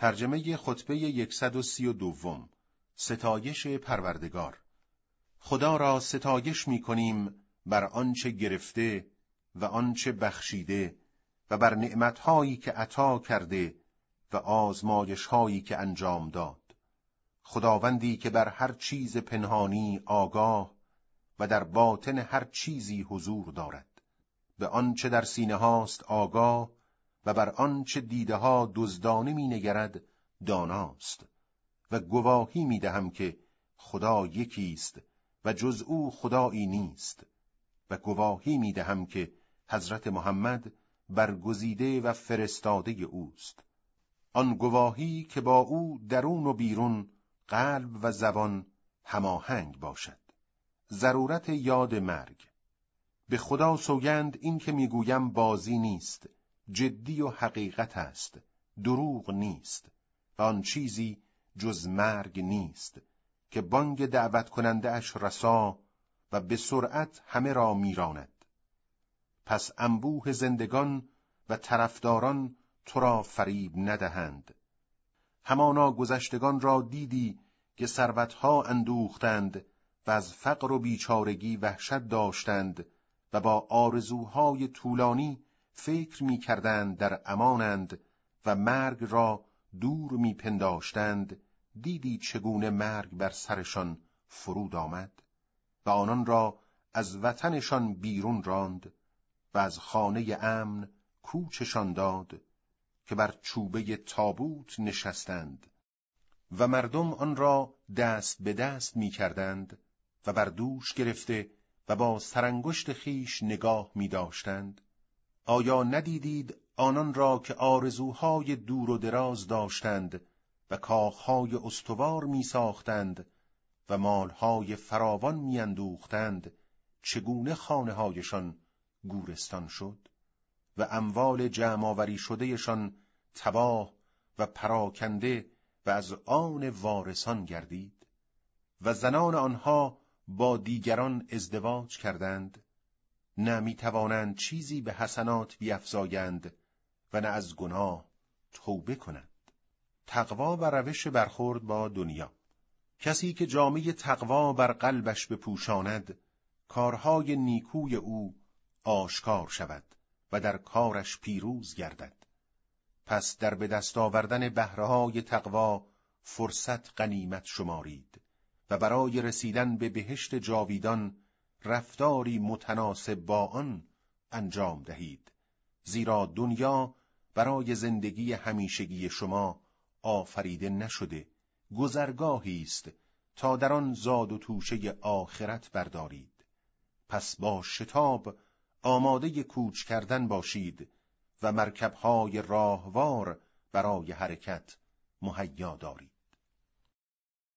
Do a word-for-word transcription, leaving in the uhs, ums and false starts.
ترجمه خطبه صد و سی و دو. ستایش پروردگار. خدا را ستایش می کنیم بر آنچه گرفته و آنچه بخشیده و بر نعمتهایی که عطا کرده و آزمایشهایی که انجام داد. خداوندی که بر هر چیز پنهانی آگاه و در باطن هر چیزی حضور دارد. به آنچه در سینه هاست آگاه و بر آنچه دیده ها دزدانه می نگرد داناست. و گواهی می دهم که خدا یکیست و جز او خدایی نیست. و گواهی می دهم که حضرت محمد برگزیده و فرستاده اوست. آن گواهی که با او درون و بیرون، قلب و زبان هماهنگ باشد. ضرورت یاد مرگ. به خدا سوگند این که میگویم بازی نیست، جدی و حقیقت است، دروغ نیست. و آن چیزی جز مرگ نیست که بانگ دعوت کننده اش رسا و به سرعت همه را میراند. پس انبوه زندگان و طرفداران تو را فریب ندهند. همانا گذشتگان را دیدی که ثروتها اندوختند و از فقر و بیچارگی وحشت داشتند و با آرزوهای طولانی فکر می کردند در امانند و مرگ را دور می پنداشتند. دیدی چگونه مرگ بر سرشان فرود آمد و آنان را از وطنشان بیرون راند و از خانه امن کوچشان داد که بر چوبه تابوت نشستند و مردم آن را دست به دست می کردند و بر دوش گرفته و با سرانگشت خیش نگاه می داشتند. آیا ندیدید آنان را که آرزوهای دور و دراز داشتند و کاخهای استوار می ساختند و مالهای فراوان می اندوختند، چگونه خانه‌هایشان گورستان شد و اموال جمع آوری شدهشان تباه و پراکنده و از آن وارثان گردید؟ و زنان آنها با دیگران ازدواج کردند، نه می توانند چیزی به حسنات بیفزایند و نه از گناه توبه کنند. تقوا و روش برخورد با دنیا. کسی که جامه تقوا بر قلبش بپوشاند، کارهای نیکوی او آشکار شود و در کارش پیروز گردد. پس در به دست آوردن بهره‌های تقوا فرصت غنیمت شمارید و برای رسیدن به بهشت جاویدان رفتاری متناسب با آن انجام دهید، زیرا دنیا برای زندگی همیشگی شما آفریده نشده، گذرگاهی است تا در آن زاد و توشه آخرت بردارید. پس با شتاب آماده کوچ کردن باشید و مرکب‌های راهوار برای حرکت مهیا دارید.